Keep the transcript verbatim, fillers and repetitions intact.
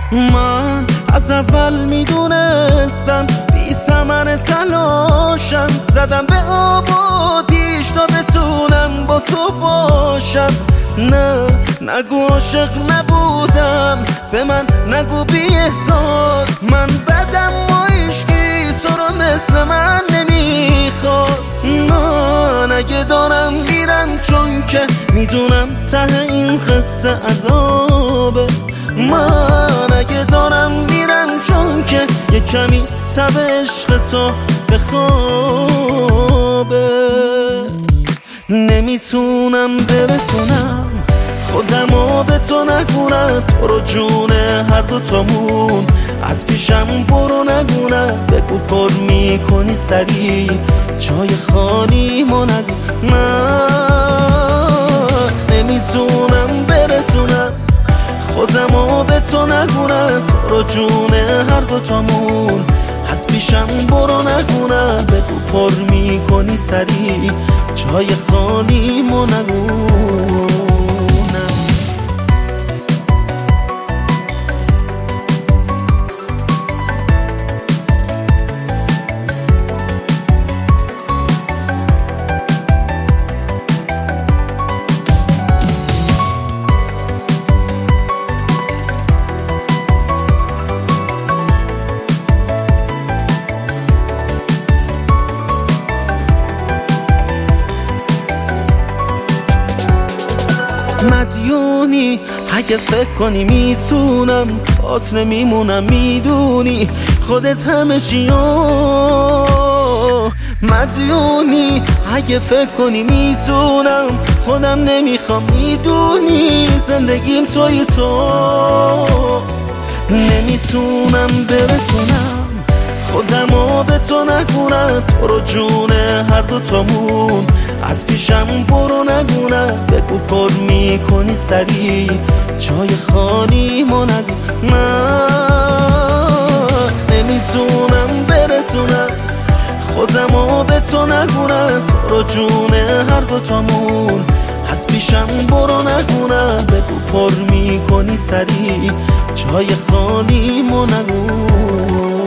من از اول میدونستم بی ثمر تلاشم، زدم به آب و آتیش تا بتونم با تو باشم. نه نگو عاشق نبودم، به من نگو بی احساس. من بدم و عشقی تو رو مثل من نمیخواست. من اگه دارم میرم چون که میدونم ته این قصه عذابه. من اگه دارم میرم چون که یه کمی تب عشق تو بخوابه. نمیتونم برسونم خودمو به تو نگونم، تو رو جون هر دو تامون از پیشم برو نگونم. بگو پر میکنی سری جای خالی ما نگو. نه نمیتونم برسونم خودمو به تو نگونم، تو رو جون هر دو تامون از پیشم برو نگونم. بگو پر میکنی سری جای خالی ما نگونم. مدیونی اگه فکر کنی میتونم بات نمیمونم، میدونی خودت همه چیو. مدیونی اگه فکر کنی میتونم خودم نمیخوام، میدونی زندگیم توی تو. نمیتونم برسونم خودمو به تو نگونم، تو رو جون هر دو تامون از پیشم برو نگونم. بگو پر میکنی سری جای خالی ما نگو. نه نمیتونم برسونم خودمو به تو نگونم، تو رو جون هر دو تامون از پیشم برو نگونم. بگو پر میکنی سری جای خالی ما نگو.